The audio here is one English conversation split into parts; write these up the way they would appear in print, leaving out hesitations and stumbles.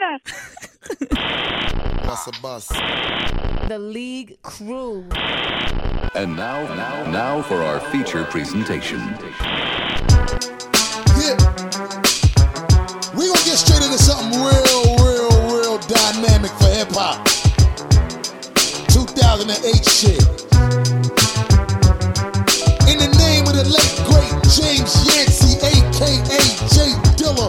Bus a bus. The League Crew. And now for our feature presentation. Yeah. We gonna get straight into something real dynamic for hip hop. 2008 shit. In the name of the late great James Yancey, aka Jay Dilla.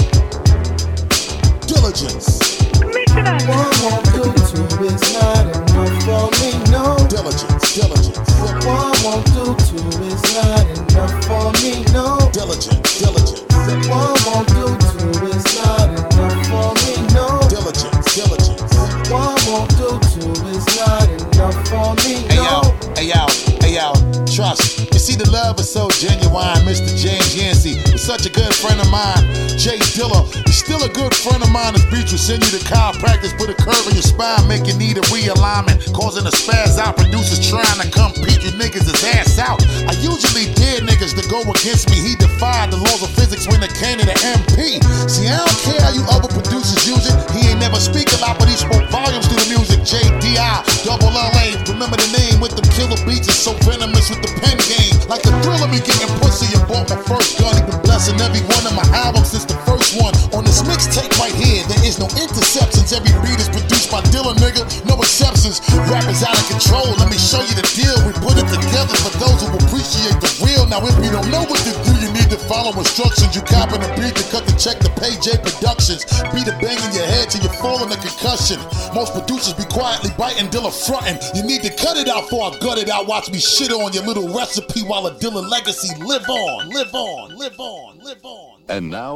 Diligence. One won't do, two is not enough for me, no. Diligence. One won't do, two is not enough for me, no. Diligence. One won't do, two is not enough for me, no. Diligence. One won't do, two is not enough for me, no. Hey yo, trust. You see the love is so genuine. Mr. James Yancey was such a good friend of mine. Jay Dilla is still a good friend of mine. This beach will send you to chiropractic, put a curve in your spine, make you need a realignment, causing a spaz out. Producers trying to compete, you niggas is ass out. I usually dare niggas to go against me. He defied the laws of physics when it came to the MP. See, I don't care how you other producers use it. He ain't never speak a lot, but he spoke volumes through the music. JDI, double LA, remember the name with the killer beats. It's so venomous with the pen game. Like the thrill of me getting pussy and bought my first gun. He been blessing every one of my albums since the first one. On this mixtape right here, there is no interceptions. Every beat is produced by Dilla, nigga, no exceptions. Rappers out of control, let me show you the deal. We put it together for those who appreciate the real. Now if you don't know what to do, you need to follow instructions. You copy the beat to cut the check to pay J Productions. Beat a bang in your head till you fall in a concussion. Most producers be quietly biting, Dilla frontin'. You need to cut it out before I gut it out. Watch me shit on your little recipe while a Dilla legacy live on. And now